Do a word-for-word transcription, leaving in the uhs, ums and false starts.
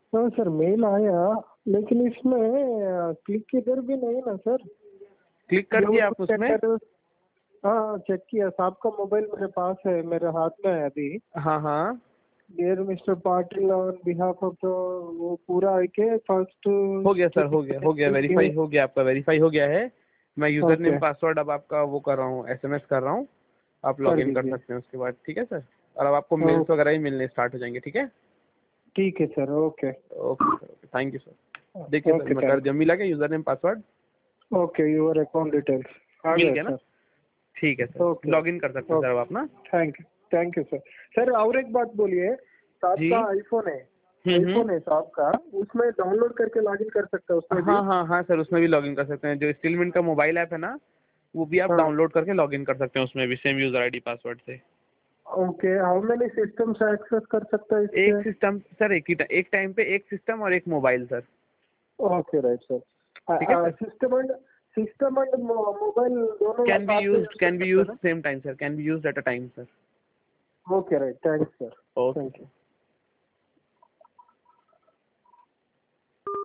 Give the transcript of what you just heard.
हाँ sir, mail आया, लेकिन इसमें क्लिक इधर भी नहीं ना सर। क्लिक कर दिया आप उसमें? हाँ चेक किया, साहब का मोबाइल मेरे पास है, मेरे हाथ में है अभी। हाँ हाँ, dear mister Patil on behalf of, तो वो पूरा है के फर्स्ट। हो गया सर, हो गया हो गया वेरीफाई हो गया, आपका वेरीफाई हो गया है। मैं यूजर नेम पासवर्ड अब आपका वो कर रहा हूँ, एसएमएस कर रहा हूँ, आप लॉग इन कर सकते हैं उसके बाद। ठीक है सर, और अब आपको मेल्स वगैरह ही मिलने स्टार्ट हो जाएंगे। ठीक है, ठीक है sir, okay okay sir, okay, thank you sir. देखिए सर, मैं कर दिया, मिला क्या user name password? Okay, your account details मिल गया ना? ठीक है सर, लॉग इन कर सकते हैं सर अब आप ना। Thank you, thank you sir. Sir और एक बात बोलिए, साहब का आईफोन है, आईफोन है साहब का, उसमें डाउनलोड करके लॉगिन कर सकते हैं उसमें भी? हाँ हाँ हाँ सर, उसमें भी लॉगिन कर सकते हैं। जो स्टिलमिंट का मोबाइल ऐप है ना, वो भी आप डाउनलोड करके लॉगिन कर सकते हैं उसमें भी, सेम यूजर आईडी पासवर्ड से। ओके, हाउ मेनी सिस्टम से एक्सेस कर सकता है इससे? एक सिस्टम सर, एक ही एक टाइम पे एक सिस्टम और एक mobile sir. Okay right sir. ठीक है sir, system and system and mobile दोनों can be used can be used same time sir, can be used at a time sir. Okay right, thanks sir, okay. Thank you.